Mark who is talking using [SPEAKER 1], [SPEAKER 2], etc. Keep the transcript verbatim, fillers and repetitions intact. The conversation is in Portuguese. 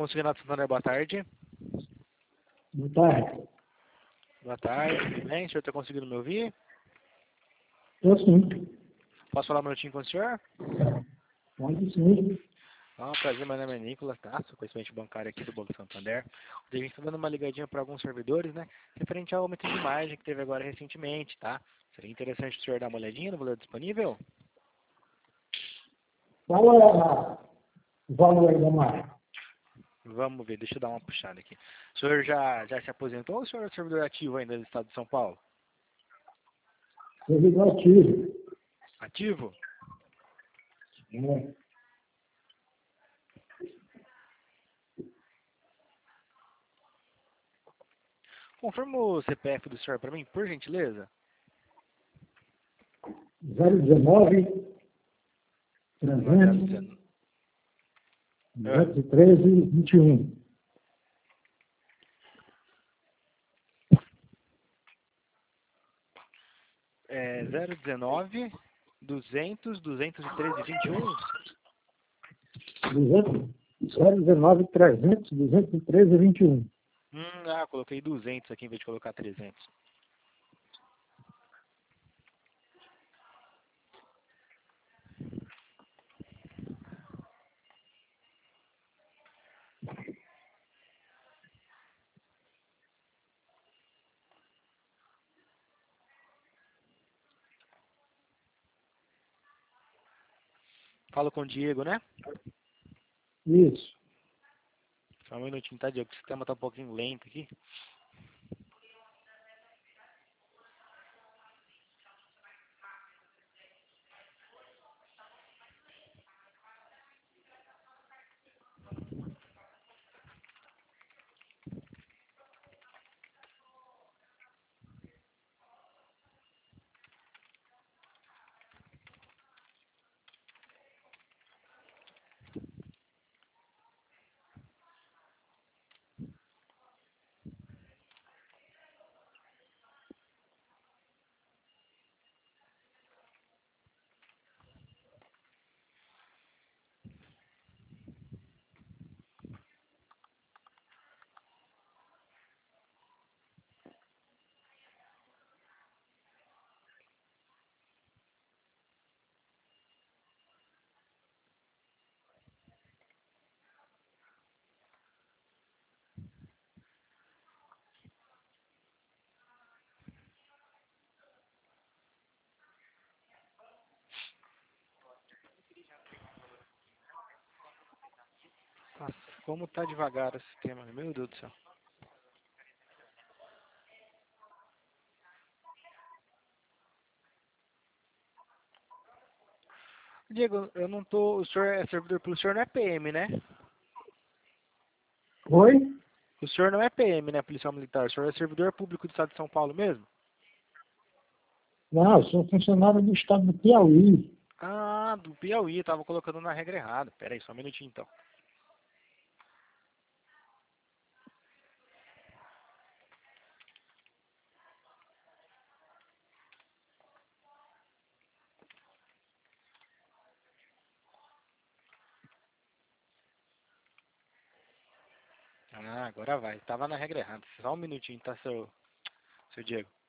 [SPEAKER 1] Consignado Santander, boa tarde.
[SPEAKER 2] Boa tarde.
[SPEAKER 1] Boa tarde, tudo bem? O senhor está conseguindo me ouvir?
[SPEAKER 2] Estou sim.
[SPEAKER 1] Posso falar um minutinho com o senhor?
[SPEAKER 2] Pode sim.
[SPEAKER 1] Ah, prazer, meu nome é Nicolas Tasso, conhecimento bancário aqui do Banco Santander. A gente está dando uma ligadinha para alguns servidores, né? Referente ao aumento de margem que teve agora recentemente, tá? Seria interessante o senhor dar uma olhadinha no valor disponível?
[SPEAKER 2] Qual é o valor aí da marca?
[SPEAKER 1] Vamos ver, deixa eu dar uma puxada aqui. O senhor já, já se aposentou ou o senhor é servidor ativo ainda do estado de São Paulo?
[SPEAKER 2] Servidor ativo.
[SPEAKER 1] Ativo?
[SPEAKER 2] É.
[SPEAKER 1] Confirma o C P F do senhor para mim, por gentileza?
[SPEAKER 2] zero dezenove, trezentos,
[SPEAKER 1] Ah,
[SPEAKER 2] duzentos e treze, vinte e um.
[SPEAKER 1] é zero dezenove, duzentos, duzentos e treze, vinte e um?
[SPEAKER 2] duzentos, zero dezenove, trezentos, duzentos e treze, vinte e um.
[SPEAKER 1] Hum, ah, coloquei duzentos aqui em vez de colocar trezentos. Falo com o Diego, né?
[SPEAKER 2] Isso.
[SPEAKER 1] Só um minutinho, tá, Diego? O sistema tá um pouquinho lento aqui. Nossa, como tá devagar o sistema, meu Deus do céu. Diego, eu não tô... O senhor é servidor pelo senhor, não é P M, né?
[SPEAKER 2] Oi?
[SPEAKER 1] O senhor não é P M, né? Policial Militar. O senhor é servidor público do estado de São Paulo mesmo?
[SPEAKER 2] Não, eu sou funcionário do estado do Piauí.
[SPEAKER 1] Ah, do Piauí. Tava colocando na regra errada. Pera aí, só um minutinho então. Ah, agora vai. Tava na regra errada. Só um minutinho, tá, seu, seu Diego?